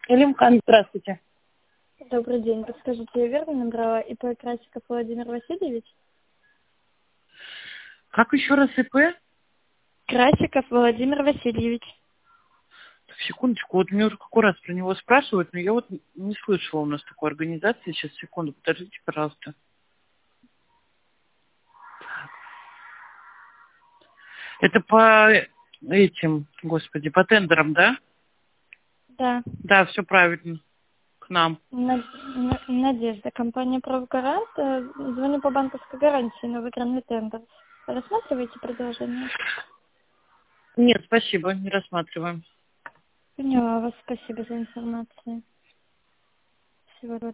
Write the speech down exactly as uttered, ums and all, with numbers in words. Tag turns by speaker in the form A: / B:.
A: Илимкан, здравствуйте.
B: Добрый день. Подскажите, я верно набрала ИП Красиков Владимир Васильевич?
A: Как еще раз ИП?
B: Красиков Владимир Васильевич.
A: Так, секундочку, вот мне уже какой раз про него спрашивают, но я вот не слышала у нас такой организации. Сейчас, секунду, подождите, пожалуйста. Это по этим, господи, по тендерам, да?
B: Да.
A: Да, все правильно. К нам.
B: На- на- Надежда. Компания «Правгарант». Э, Звоню по банковской гарантии на выигранный тендер. Рассматриваете предложение?
A: Нет, спасибо, не рассматриваем.
B: Поняла вас. Спасибо за информацию. Всего доброго.